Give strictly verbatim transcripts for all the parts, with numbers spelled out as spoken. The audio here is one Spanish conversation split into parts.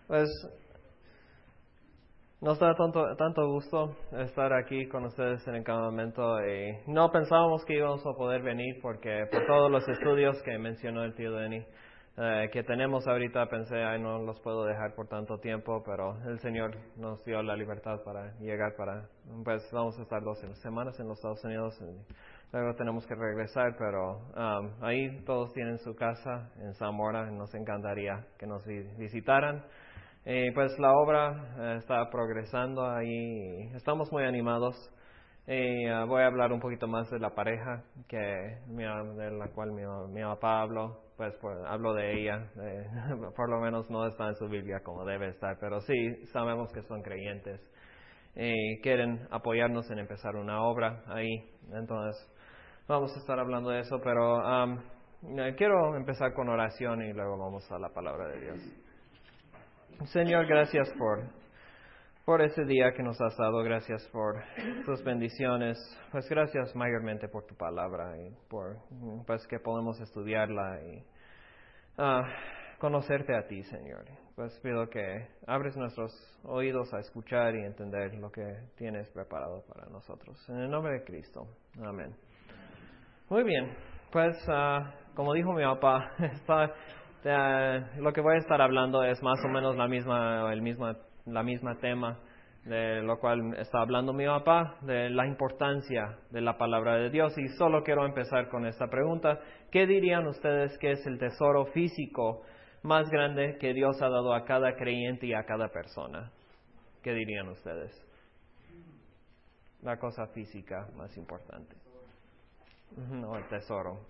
Pues nos da tanto, tanto gusto estar aquí con ustedes en el campamento y no pensábamos que íbamos a poder venir porque por todos los estudios que mencionó el tío Denny eh, que tenemos ahorita pensé, ay no los puedo dejar por tanto tiempo, pero el Señor nos dio la libertad para llegar para, pues vamos a estar dos semanas en los Estados Unidos y luego tenemos que regresar, pero um, ahí todos tienen su casa en Zamora y nos encantaría que nos visitaran. Y pues la obra eh, está progresando ahí, estamos muy animados. Y uh, voy a hablar un poquito más de la pareja que mi, de la cual mi, mi papá habló, pues, pues hablo de ella, eh, por lo menos no está en su Biblia como debe estar, pero sí sabemos que son creyentes y quieren apoyarnos en empezar una obra ahí, entonces vamos a estar hablando de eso, pero um, quiero empezar con oración y luego vamos a la palabra de Dios. Señor, gracias por, por ese día que nos has dado, gracias por tus bendiciones, pues gracias mayormente por tu palabra y por pues que podemos estudiarla y uh, conocerte a ti, Señor. Pues pido que abres nuestros oídos a escuchar y entender lo que tienes preparado para nosotros. En el nombre de Cristo. Amén. Muy bien, pues uh, como dijo mi papá, está... Uh, lo que voy a estar hablando es más o menos la misma, el misma, la misma tema de lo cual está hablando mi papá, de la importancia de la palabra de Dios. Y solo quiero empezar con esta pregunta. ¿Qué dirían ustedes que es el tesoro físico más grande que Dios ha dado a cada creyente y a cada persona? ¿Qué dirían ustedes? La cosa física más importante. No, el tesoro.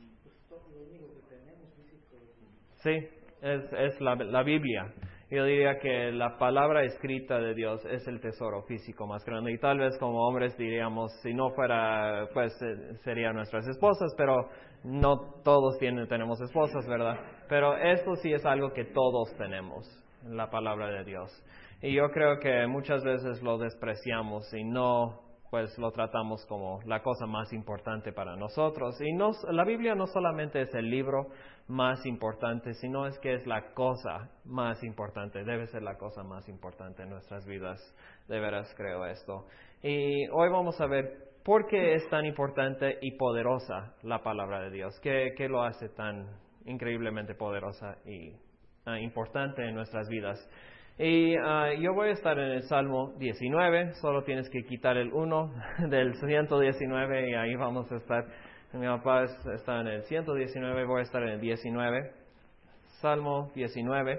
Sí, es, es la, la Biblia. Yo diría que la palabra escrita de Dios es el tesoro físico más grande. Y tal vez como hombres diríamos, si no fuera, pues eh, serían nuestras esposas, pero no todos tienen, tenemos esposas, ¿verdad? Pero esto sí es algo que todos tenemos, la palabra de Dios. Y yo creo que muchas veces lo despreciamos y no... pues lo tratamos como la cosa más importante para nosotros. Y no, la Biblia no solamente es el libro más importante, sino es que es la cosa más importante, debe ser la cosa más importante en nuestras vidas. De veras creo esto. Y hoy vamos a ver por qué es tan importante y poderosa la palabra de Dios, qué, qué lo hace tan increíblemente poderosa y uh, importante en nuestras vidas. Y uh, yo voy a estar en el Salmo diecinueve, solo tienes que quitar el uno del ciento diecinueve y ahí vamos a estar. Mi papá está en el ciento diecinueve, voy a estar en el diecinueve. Salmo diecinueve.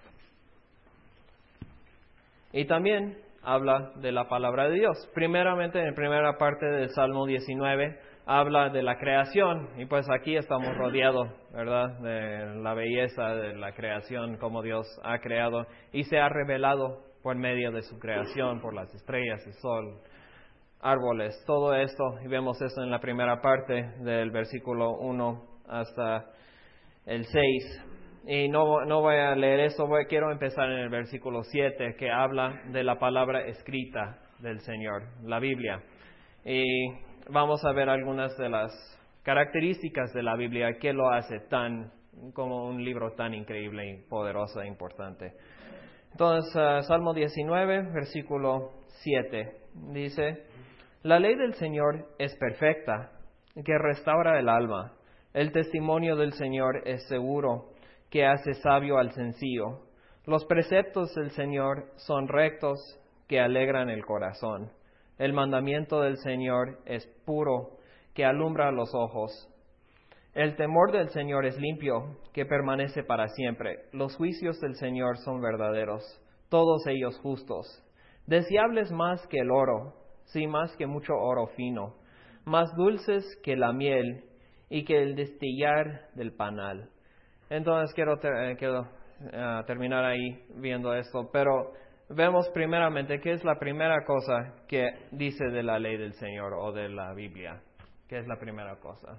Y también habla de la palabra de Dios. Primeramente, en la primera parte del Salmo diecinueve, habla de la creación. Y pues aquí estamos rodeados, ¿verdad?, de la belleza de la creación, como Dios ha creado y se ha revelado por medio de su creación, por las estrellas, el sol, árboles, todo esto. Y vemos eso en la primera parte del versículo uno hasta el seis. Y no, no voy a leer eso, voy, quiero empezar en el versículo siete, que habla de la palabra escrita del Señor, la Biblia. Y vamos a ver algunas de las características de la Biblia que lo hace tan, como un libro tan increíble y poderoso e importante. Entonces, uh, Salmo diecinueve, versículo siete, dice: La ley del Señor es perfecta, que restaura el alma. El testimonio del Señor es seguro, que hace sabio al sencillo. Los preceptos del Señor son rectos, que alegran el corazón. El mandamiento del Señor es puro, que alumbra los ojos. El temor del Señor es limpio, que permanece para siempre. Los juicios del Señor son verdaderos, todos ellos justos. Deseables más que el oro, sí, más que mucho oro fino, más dulces que la miel y que el destillar del panal. Entonces quiero, ter- quiero uh, terminar ahí viendo esto, pero vemos primeramente qué es la primera cosa que dice de la ley del Señor o de la Biblia. ¿Qué es la primera cosa?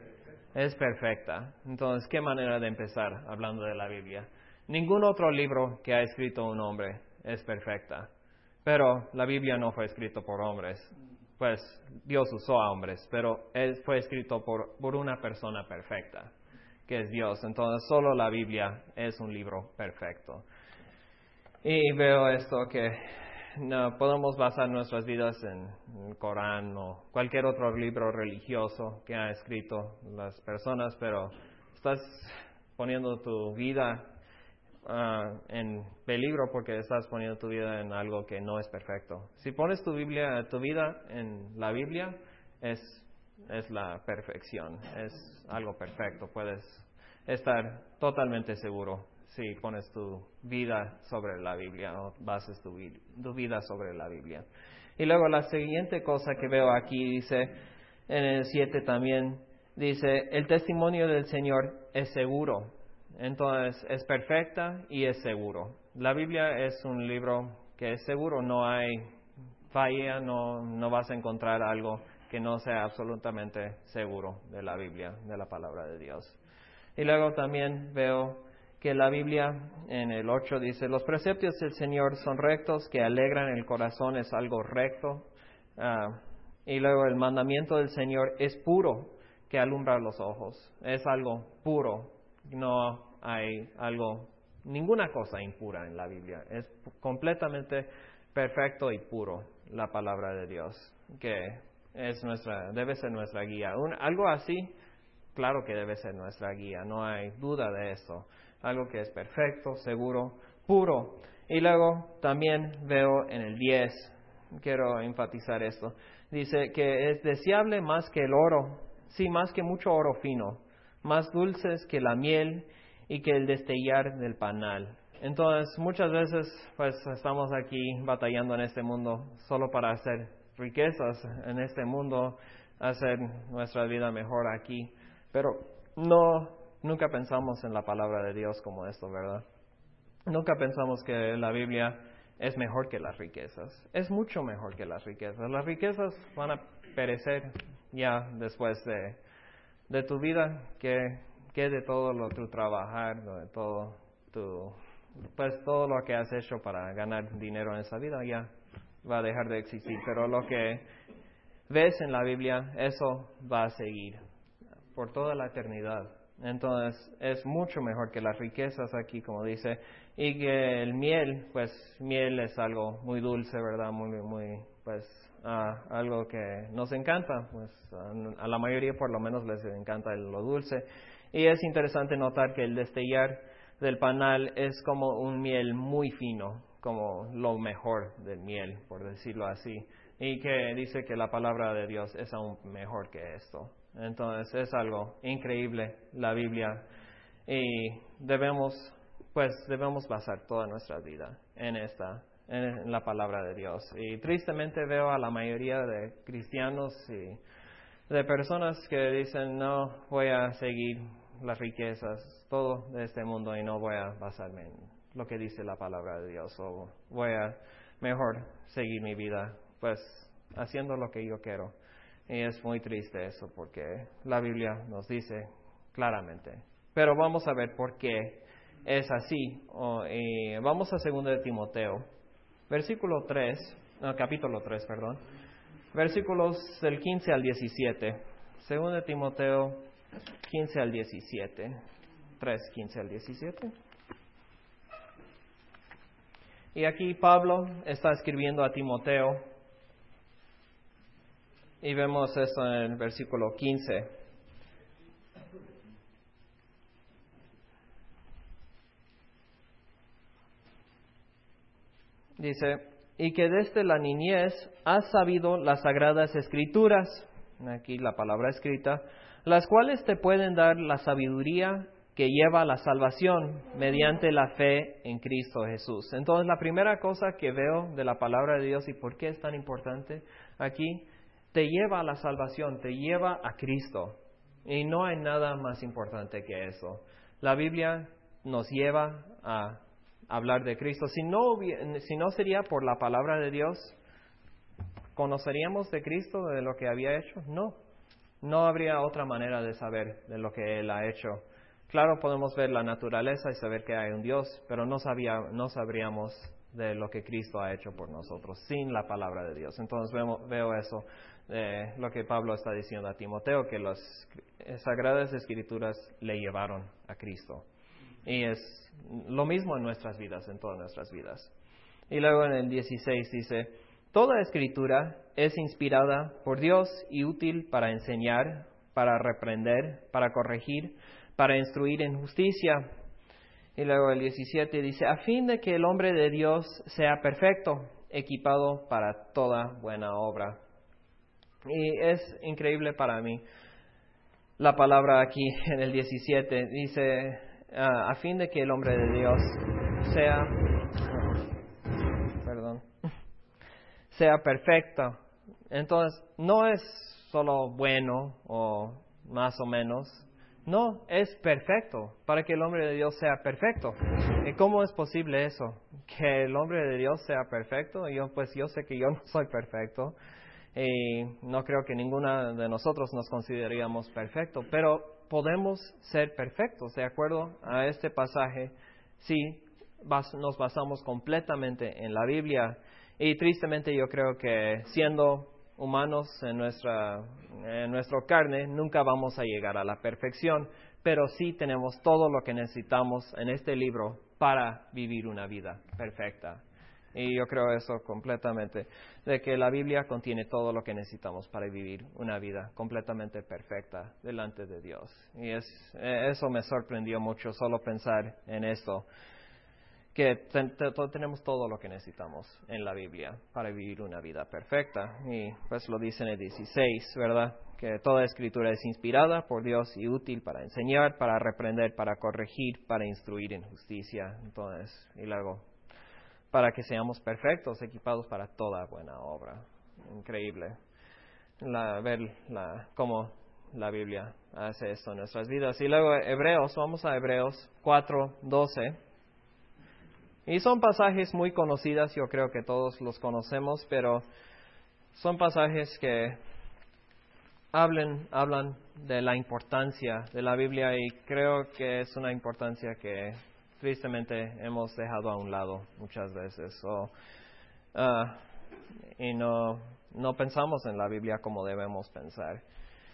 Es perfecta. Entonces, ¿qué manera de empezar hablando de la Biblia? Ningún otro libro que ha escrito un hombre es perfecta, pero la Biblia no fue escrito por hombres. Pues Dios usó a hombres, pero él fue escrito por, por una persona perfecta, que es Dios. Entonces, solo la Biblia es un libro perfecto. Y veo esto que no podemos basar nuestras vidas en el Corán o cualquier otro libro religioso que ha escrito las personas, pero estás poniendo tu vida uh, en peligro porque estás poniendo tu vida en algo que no es perfecto. Si pones tu Biblia, tu vida en la Biblia, es, es la perfección, es algo perfecto. Puedes estar totalmente seguro si pones tu vida sobre la Biblia o bases tu, tu vida sobre la Biblia. Y luego la siguiente cosa que veo aquí dice, en el siete también, dice, el testimonio del Señor es seguro. Entonces, es perfecta y es seguro. La Biblia es un libro que es seguro, no hay falla, no, no vas a encontrar algo que no sea absolutamente seguro de la Biblia, de la palabra de Dios. Y luego también veo que la Biblia en el ocho dice, los preceptos del Señor son rectos, que alegran el corazón, es algo recto. Uh, y luego el mandamiento del Señor es puro, que alumbra los ojos. Es algo puro, no hay algo, ninguna cosa impura en la Biblia. Es completamente perfecto y puro la palabra de Dios, que es nuestra, debe ser nuestra guía. Un, algo así, claro que debe ser nuestra guía, no hay duda de eso. Algo que es perfecto, seguro, puro. Y luego también veo en el diez, quiero enfatizar esto, dice que es deseable más que el oro, sí, más que mucho oro fino, más dulces que la miel y que el destellar del panal. Entonces, muchas veces pues estamos aquí batallando en este mundo solo para hacer riquezas en este mundo, hacer nuestra vida mejor aquí, pero no Nunca pensamos en la palabra de Dios como esto, ¿verdad? Nunca pensamos que la Biblia es mejor que las riquezas. Es mucho mejor que las riquezas. Las riquezas van a perecer ya después de, de tu vida, que, que de todo lo tu trabajar, de todo tu, pues todo lo que has hecho para ganar dinero en esa vida ya va a dejar de existir. Pero lo que ves en la Biblia, eso va a seguir por toda la eternidad. Entonces, es mucho mejor que las riquezas aquí, como dice, y que el miel, pues, miel es algo muy dulce, ¿verdad? Muy, muy, pues, uh, algo que nos encanta, pues, a, a la mayoría por lo menos les encanta lo dulce. Y es interesante notar que el destellar del panal es como un miel muy fino, como lo mejor del miel, por decirlo así. Y que dice que la palabra de Dios es aún mejor que esto. Entonces es algo increíble la Biblia y debemos, pues debemos basar toda nuestra vida en esta, en la palabra de Dios. Y tristemente veo a la mayoría de cristianos y de personas que dicen no voy a seguir las riquezas, todo de este mundo y no voy a basarme en lo que dice la palabra de Dios o voy a mejor seguir mi vida, pues haciendo lo que yo quiero. Y es muy triste eso porque la Biblia nos dice claramente. Pero vamos a ver por qué es así. Oh, y vamos a segunda de Timoteo, versículo tres, no, capítulo tres, perdón. Versículos del quince al diecisiete. segunda de Timoteo quince al diecisiete. tres, quince al diecisiete. Y aquí Pablo está escribiendo a Timoteo. Y vemos eso en el versículo quince. Dice, y que desde la niñez has sabido las sagradas escrituras, aquí la palabra escrita, las cuales te pueden dar la sabiduría que lleva a la salvación mediante la fe en Cristo Jesús. Entonces la primera cosa que veo de la palabra de Dios y por qué es tan importante aquí, te lleva a la salvación, te lleva a Cristo. Y no hay nada más importante que eso. La Biblia nos lleva a hablar de Cristo. Si no, si no sería por la palabra de Dios, ¿conoceríamos de Cristo, de lo que había hecho? No. No habría otra manera de saber de lo que Él ha hecho. Claro, podemos ver la naturaleza y saber que hay un Dios, pero no, sabía, no sabríamos de lo que Cristo ha hecho por nosotros sin la palabra de Dios. Entonces veo, veo eso, eh, lo que Pablo está diciendo a Timoteo, que las Sagradas Escrituras le llevaron a Cristo. Y es lo mismo en nuestras vidas, en todas nuestras vidas. Y luego en el dieciséis dice, toda escritura es inspirada por Dios y útil para enseñar, para reprender, para corregir, para instruir en justicia. Y luego el diecisiete dice, a fin de que el hombre de Dios sea perfecto, equipado para toda buena obra. Y es increíble para mí. La palabra aquí en el diecisiete dice, uh, a fin de que el hombre de Dios sea, perdón, sea perfecto. Entonces, no es solo bueno o más o menos. No, es perfecto, para que el hombre de Dios sea perfecto. ¿Y cómo es posible eso? Que el hombre de Dios sea perfecto. Yo, pues yo sé que yo no soy perfecto. Y no creo que ninguno de nosotros nos consideraríamos perfectos, pero podemos ser perfectos, de acuerdo a este pasaje, si bas- nos basamos completamente en la Biblia. Y tristemente yo creo que siendo humanos en nuestra, en nuestra carne, nunca vamos a llegar a la perfección, pero sí tenemos todo lo que necesitamos en este libro para vivir una vida perfecta. Y yo creo eso completamente, de que la Biblia contiene todo lo que necesitamos para vivir una vida completamente perfecta delante de Dios. Y es, eso me sorprendió mucho, solo pensar en esto, que ten, te, tenemos todo lo que necesitamos en la Biblia para vivir una vida perfecta. Y pues lo dice en el dieciséis, ¿verdad? Que toda escritura es inspirada por Dios y útil para enseñar, para reprender, para corregir, para instruir en justicia. Entonces, y luego, para que seamos perfectos, equipados para toda buena obra. Increíble la, ver la, cómo la Biblia hace esto en nuestras vidas. Y luego Hebreos, vamos a Hebreos cuatro doce. Y son pasajes muy conocidos, yo creo que todos los conocemos, pero son pasajes que hablan, hablan de la importancia de la Biblia, y creo que es una importancia que tristemente hemos dejado a un lado muchas veces. O, uh, y no, no pensamos en la Biblia como debemos pensar.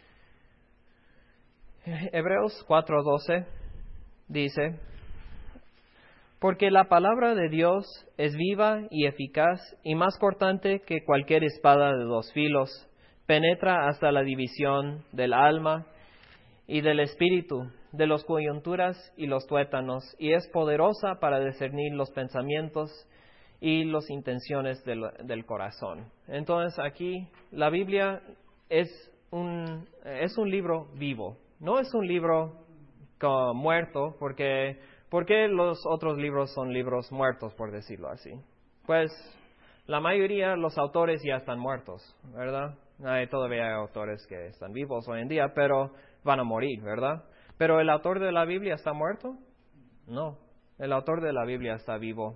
Hebreos cuatro doce dice, porque la palabra de Dios es viva y eficaz y más cortante que cualquier espada de dos filos, penetra hasta la división del alma y del espíritu, de las coyunturas y los tuétanos, y es poderosa para discernir los pensamientos y las intenciones del, del corazón. Entonces aquí la Biblia es un, es un libro vivo, no es un libro como muerto, porque ¿por qué los otros libros son libros muertos, por decirlo así? Pues la mayoría, los autores ya están muertos, ¿verdad? Hay, todavía hay autores que están vivos hoy en día, pero van a morir, ¿verdad? ¿Pero el autor de la Biblia está muerto? No, el autor de la Biblia está vivo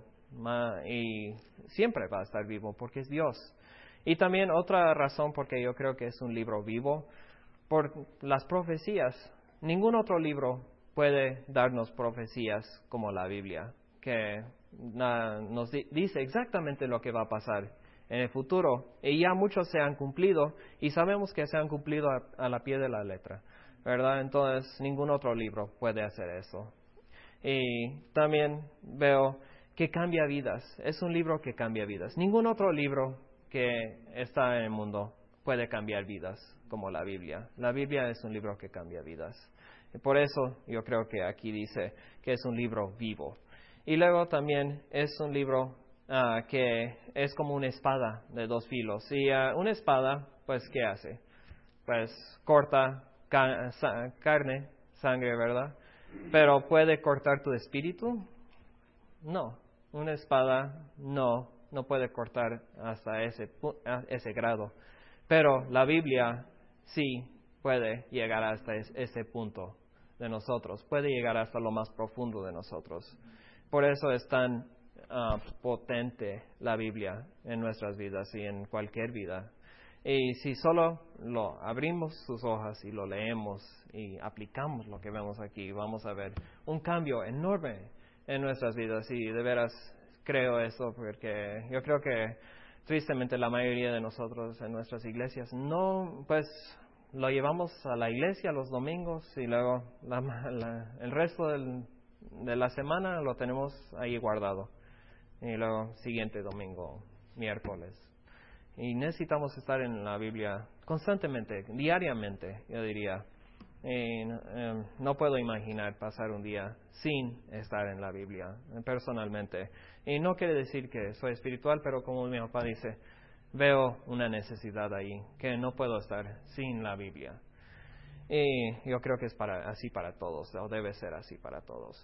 y siempre va a estar vivo porque es Dios. Y también otra razón por que yo creo que es un libro vivo, por las profecías. Ningún otro libro puede darnos profecías como la Biblia, que na, nos di, dice exactamente lo que va a pasar en el futuro. Y ya muchos se han cumplido y sabemos que se han cumplido a, a la pie de la letra, ¿verdad? Entonces, ningún otro libro puede hacer eso. Y también veo que cambia vidas. Es un libro que cambia vidas. Ningún otro libro que está en el mundo puede cambiar vidas como la Biblia. La Biblia es un libro que cambia vidas. Y por eso yo creo que aquí dice que es un libro vivo. Y luego también es un libro uh, que es como una espada de dos filos. Y uh, una espada, pues, ¿qué hace? Pues corta ca- sa- carne, sangre, ¿verdad? Pero ¿puede cortar tu espíritu? No. Una espada no, no puede cortar hasta ese, a ese grado. Pero la Biblia sí puede llegar hasta ese punto de nosotros, puede llegar hasta lo más profundo de nosotros. Por eso es tan uh, potente la Biblia en nuestras vidas y en cualquier vida. Y si solo lo abrimos sus hojas y lo leemos y aplicamos lo que vemos aquí, vamos a ver un cambio enorme en nuestras vidas. Y de veras creo eso, porque yo creo que tristemente la mayoría de nosotros en nuestras iglesias no, pues lo llevamos a la iglesia los domingos y luego la, la, el resto del de la semana lo tenemos ahí guardado. Y luego siguiente domingo, miércoles. Y necesitamos estar en la Biblia constantemente, diariamente, yo diría. Y, um, no puedo imaginar pasar un día sin estar en la Biblia, personalmente. Y no quiere decir que soy espiritual, pero como mi papá dice, veo una necesidad ahí, que no puedo estar sin la Biblia. Y yo creo que es para, así para todos, o debe ser así para todos.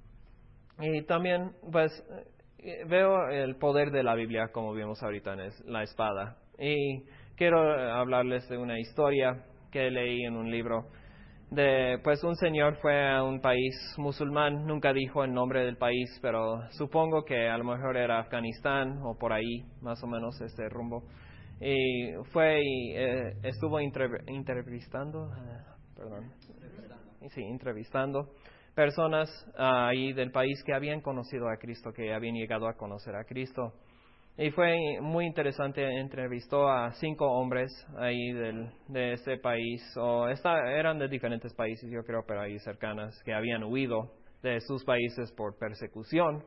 Y también, pues, veo el poder de la Biblia, como vimos ahorita en la espada. Y quiero hablarles de una historia que leí en un libro. De, pues un señor fue a un país musulmán, nunca dijo el nombre del país, pero supongo que a lo mejor era Afganistán o por ahí, más o menos este rumbo. Y fue y eh, estuvo entre- entrevistando, eh, perdón, sí, entrevistando personas uh, ahí del país que habían conocido a Cristo, que habían llegado a conocer a Cristo. Y fue muy interesante, entrevistó a cinco hombres ahí del, de este país, o esta, eran de diferentes países, yo creo, pero ahí cercanas, que habían huido de sus países por persecución.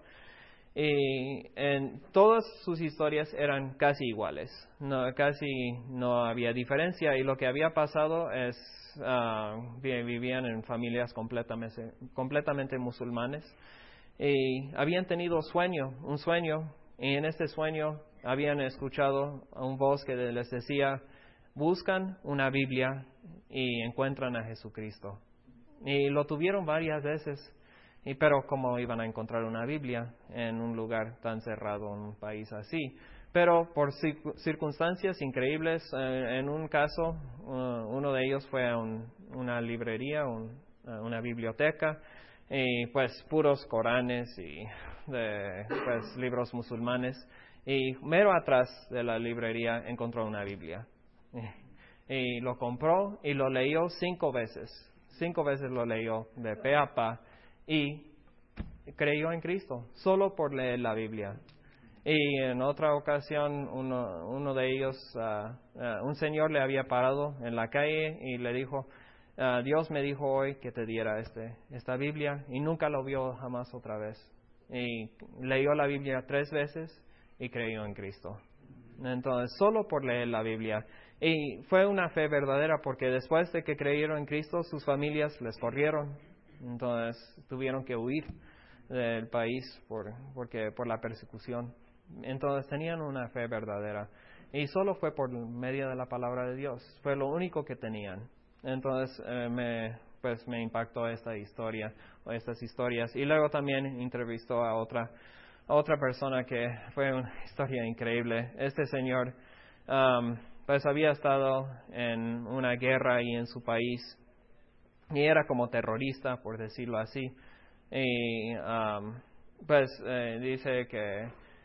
Y en todas sus historias eran casi iguales, no, casi no había diferencia, y lo que había pasado es, uh, vivían en familias completamente, completamente musulmanes, y habían tenido sueño, un sueño, y en este sueño habían escuchado a un voz que les decía, buscan una Biblia y encuentran a Jesucristo. Y lo tuvieron varias veces, y pero ¿cómo iban a encontrar una Biblia en un lugar tan cerrado, en un país así? Pero por circunstancias increíbles, eh, en un caso, uh, uno de ellos fue a un, una librería, un, uh, una biblioteca, y pues puros Coranes y de, pues, libros musulmanes. Y mero atrás de la librería encontró una Biblia. Y, y lo compró y lo leyó cinco veces. Cinco veces lo leyó de pe a pa y creyó en Cristo, solo por leer la Biblia. Y en otra ocasión, uno, uno de ellos, uh, uh, un señor le había parado en la calle y le dijo, uh, Dios me dijo hoy que te diera este, esta Biblia, y nunca lo vio jamás otra vez. Y leyó la Biblia tres veces y creyó en Cristo. Entonces, solo por leer la Biblia. Y fue una fe verdadera, porque después de que creyeron en Cristo, sus familias les corrieron. Entonces, tuvieron que huir del país por, porque, por la persecución. Entonces, tenían una fe verdadera. Y solo fue por medio de la palabra de Dios. Fue lo único que tenían. Entonces, eh, me, pues, me impactó esta historia, o estas historias. Y luego también entrevistó a otra a otra persona que fue una historia increíble. Este señor um, pues había estado en una guerra ahí en su país y era como terrorista, por decirlo así. Y um, pues eh, dice que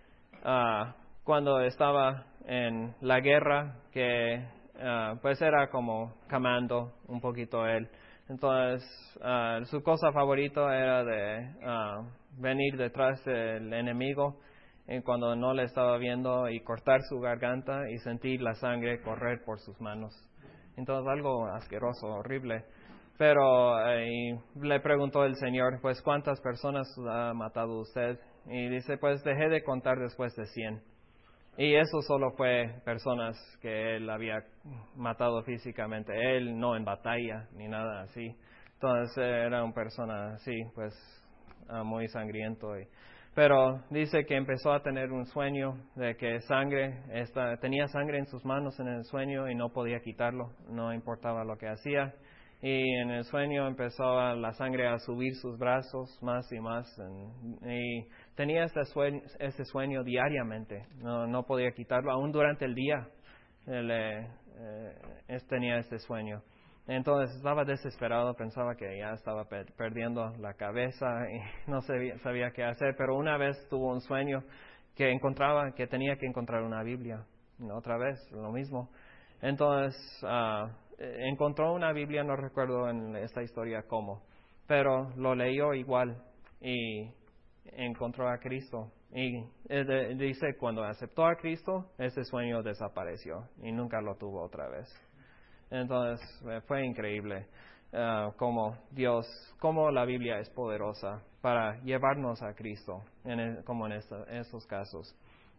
uh, cuando estaba en la guerra, que uh, pues era como camando un poquito él. Entonces uh, su cosa favorita era de uh, venir detrás del enemigo eh, cuando no le estaba viendo y cortar su garganta y sentir la sangre correr por sus manos. Entonces algo asqueroso, horrible. Pero eh, le preguntó el Señor, pues ¿cuántas personas ha matado usted? Y dice, pues dejé de contar después de cien. Y eso solo fue personas que él había matado físicamente, él no en batalla ni nada así. Entonces era una persona así, pues uh, muy sangriento. Y, pero dice que empezó a tener un sueño de que sangre, esta, tenía sangre en sus manos en el sueño y no podía quitarlo, no importaba lo que hacía. Y en el sueño empezó a, la sangre a subir sus brazos más y más. En, y tenía este sueño, este sueño diariamente, no, no podía quitarlo, aún durante el día él, eh, eh, tenía este sueño. Entonces estaba desesperado, pensaba que ya estaba per- perdiendo la cabeza y no sabía, sabía qué hacer, pero una vez tuvo un sueño que encontraba, que tenía que encontrar una Biblia, otra vez, lo mismo. Entonces uh, encontró una Biblia, no recuerdo en esta historia cómo, pero lo leyó igual y encontró a Cristo. Y eh, dice, cuando aceptó a Cristo, ese sueño desapareció y nunca lo tuvo otra vez. Entonces, fue increíble. uh, cómo Dios, cómo la Biblia es poderosa para llevarnos a Cristo, en el, como en, esta, en estos casos.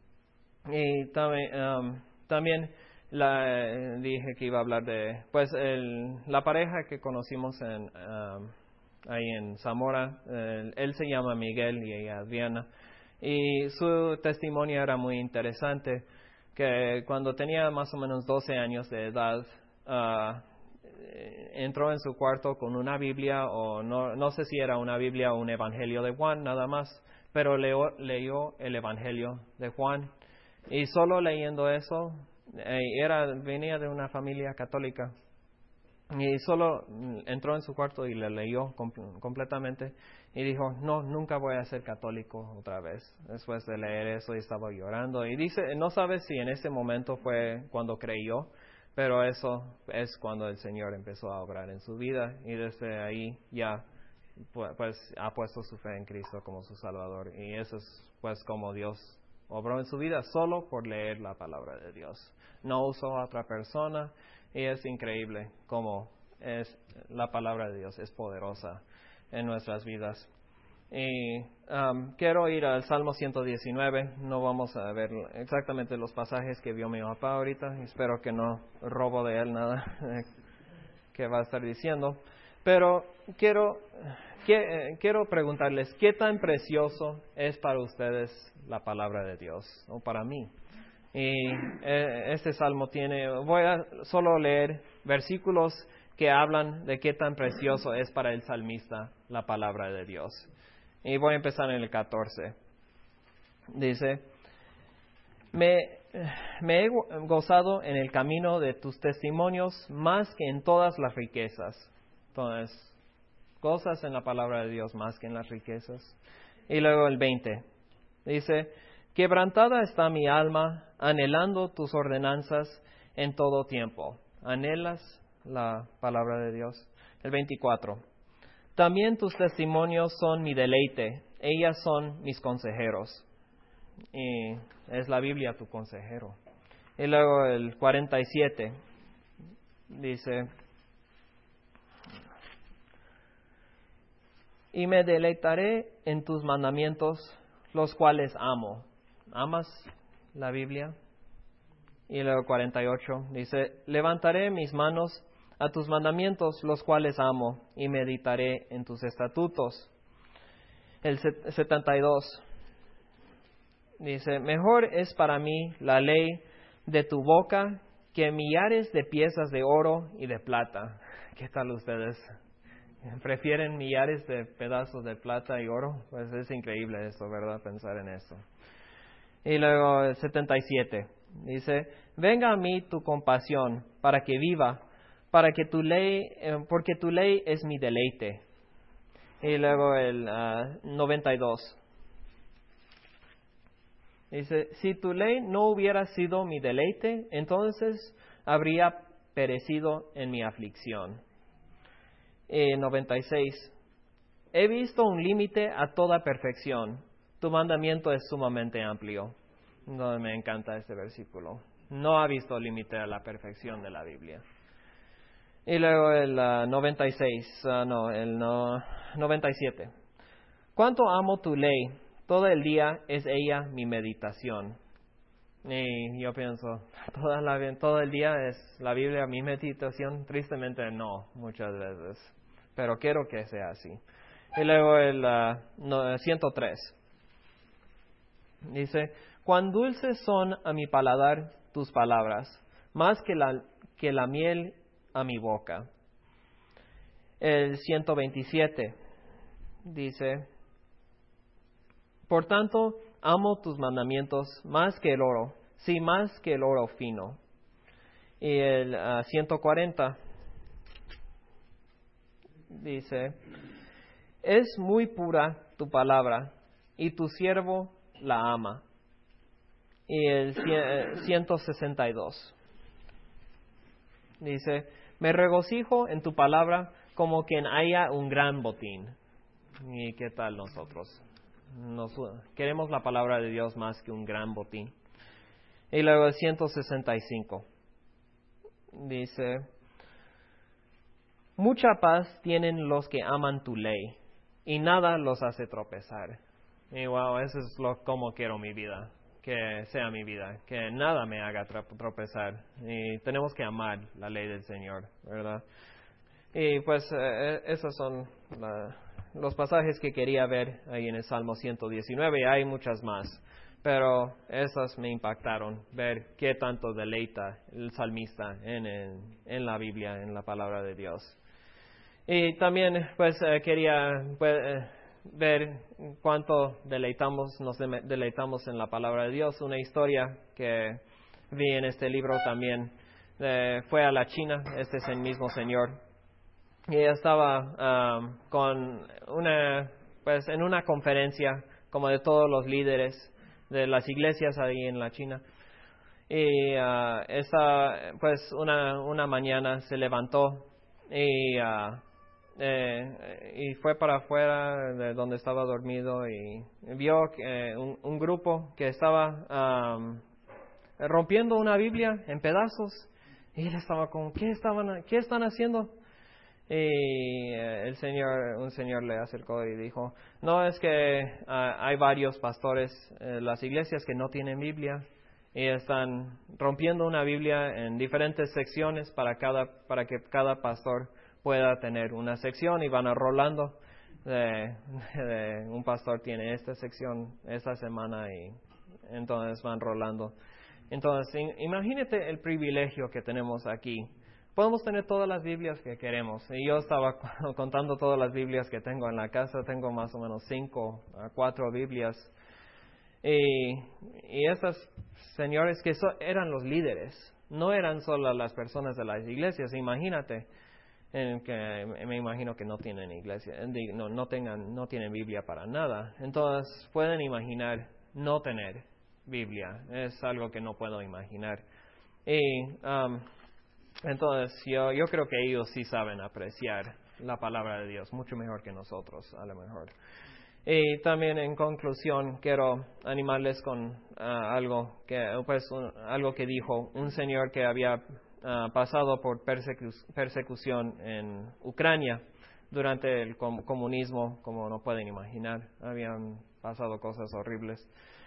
Y también, um, también la, eh, dije que iba a hablar de, pues, el, la pareja que conocimos en, um, ahí en Zamora. Eh, él se llama Miguel y ella Adriana. Y su testimonio era muy interesante, que cuando tenía más o menos doce años de edad, uh, entró en su cuarto con una Biblia, o no, no sé si era una Biblia o un Evangelio de Juan, nada más, pero leo, leyó el Evangelio de Juan. Y solo leyendo eso, eh, era, venía de una familia católica, y solo entró en su cuarto y le leyó com- completamente y dijo, no, nunca voy a ser católico otra vez. Después de leer eso, y estaba llorando. Y dice, no sabe si en ese momento fue cuando creyó, pero eso es cuando el Señor empezó a obrar en su vida, y desde ahí ya pues ha puesto su fe en Cristo como su Salvador. Y eso es pues como Dios obró en su vida, solo por leer la palabra de Dios. No usó a otra persona. Y es increíble cómo es, la palabra de Dios es poderosa en nuestras vidas. Y um, quiero ir al Salmo ciento diecinueve. No vamos a ver exactamente los pasajes que vio mi papá ahorita. Espero que no robo de él nada que va a estar diciendo. Pero quiero, que, eh, quiero preguntarles, ¿qué tan precioso es para ustedes la palabra de Dios? O para mí. Y eh, este salmo tiene, voy a solo leer versículos que hablan de qué tan precioso es para el salmista la palabra de Dios. Y voy a empezar en el catorce. Dice, me, me he gozado en el camino de tus testimonios más que en todas las riquezas. Entonces, gozas en la palabra de Dios más que en las riquezas. Y luego el veinte. Dice, quebrantada está mi alma, anhelando tus ordenanzas en todo tiempo. ¿Anhelas la palabra de Dios? El veinticuatro. También tus testimonios son mi deleite, ellas son mis consejeros. Y es la Biblia tu consejero. Y luego el cuarenta y siete dice, y me deleitaré en tus mandamientos, los cuales amo. ¿Amas la Biblia? Y luego cuarenta y ocho dice, levantaré mis manos a tus mandamientos, los cuales amo, y meditaré en tus estatutos. El setenta y dos dice, mejor es para mí la ley de tu boca que millares de piezas de oro y de plata. ¿Qué tal ustedes? ¿Prefieren millares de pedazos de plata y oro? Pues es increíble esto, ¿verdad? Pensar en eso. Y luego el setenta y siete dice, venga a mí tu compasión para que viva, para que tu ley, eh, porque tu ley es mi deleite. Y luego el uh, noventa y dos dice, si tu ley no hubiera sido mi deleite, entonces habría perecido en mi aflicción. Y noventa y seis he visto un límite a toda perfección. Tu mandamiento es sumamente amplio. No, me encanta este versículo. No ha visto límite a la perfección de la Biblia. Y luego el uh, noventa y seis, uh, no, el no, noventa y siete. Cuánto amo tu ley, todo el día es ella mi meditación. Y yo pienso, toda la, todo el día es la Biblia mi meditación. Tristemente no, muchas veces. Pero quiero que sea así. Y luego el uh, no, ciento tres. Dice, cuán dulces son a mi paladar tus palabras, más que la, que la miel a mi boca. El ciento veintisiete dice, por tanto, amo tus mandamientos más que el oro, sí, más que el oro fino. Y el uh, ciento cuarenta dice, es muy pura tu palabra, y tu siervo la ama. Y el ciento sesenta y dos dice, me regocijo en tu palabra como quien haya un gran botín. ¿Y qué tal nosotros? Nos, queremos la palabra de Dios más que un gran botín. Y luego el ciento sesenta y cinco dice, Mucha paz tienen los que aman tu ley, y nada los hace tropezar. Y wow, eso es lo como quiero mi vida, que sea mi vida, que nada me haga tropezar. Y tenemos que amar la ley del Señor, ¿verdad? Y pues eh, esos son la, los pasajes que quería ver ahí en el Salmo ciento diecinueve. Hay muchas más, pero esas me impactaron, ver qué tanto deleita el salmista en, en, en la Biblia, en la palabra de Dios. Y también pues eh, quería pues, eh, ver cuánto deleitamos, nos deleitamos en la palabra de Dios. Una historia que vi en este libro también, eh, fue a la China, este es el mismo señor, y ella estaba um, con una, pues en una conferencia como de todos los líderes de las iglesias ahí en la China. Y uh, esa, pues una, una mañana se levantó y, uh, eh, y fue para afuera de donde estaba dormido y vio eh, un, un grupo que estaba um, rompiendo una Biblia en pedazos. Y él estaba como, ¿qué, estaban, ¿qué están haciendo? Y el señor, un señor le acercó y dijo, no, es que uh, hay varios pastores en las iglesias que no tienen Biblia y están rompiendo una Biblia en diferentes secciones para cada, para que cada pastor pueda tener una sección, y van a rolando. De, de, un pastor tiene esta sección esta semana y entonces van rolando. Entonces, imagínate el privilegio que tenemos aquí. Podemos tener todas las Biblias que queremos. Y yo estaba contando todas las Biblias que tengo en la casa. Tengo más o menos cinco a cuatro Biblias. Y, y estos señores que so, eran los líderes, no eran solo las personas de las iglesias. Imagínate, en que me imagino que no tienen iglesia, no, no tengan, no tienen Biblia para nada. Entonces pueden imaginar no tener Biblia. Es algo que no puedo imaginar. Y um, entonces yo, yo creo que ellos sí saben apreciar la palabra de Dios mucho mejor que nosotros, a lo mejor. Y también en conclusión quiero animarles con uh, algo que pues un, algo que dijo un señor que había uh, pasado por persecu- persecución en Ucrania durante el com- comunismo, como no pueden imaginar. Habían pasado cosas horribles.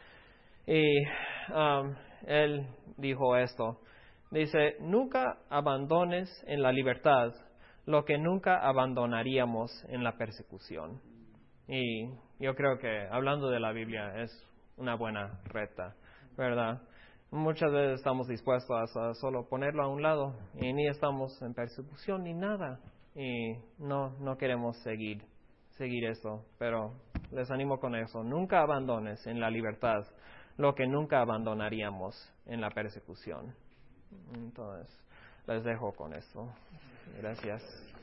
Y um, él dijo esto. Dice, nunca abandones en la libertad lo que nunca abandonaríamos en la persecución. Y yo creo que hablando de la Biblia es una buena reta, ¿verdad? Muchas veces estamos dispuestos a solo ponerlo a un lado y ni estamos en persecución ni nada. Y no, no queremos seguir, seguir eso, pero les animo con eso. Nunca abandones en la libertad lo que nunca abandonaríamos en la persecución. Entonces, les dejo con eso. Gracias.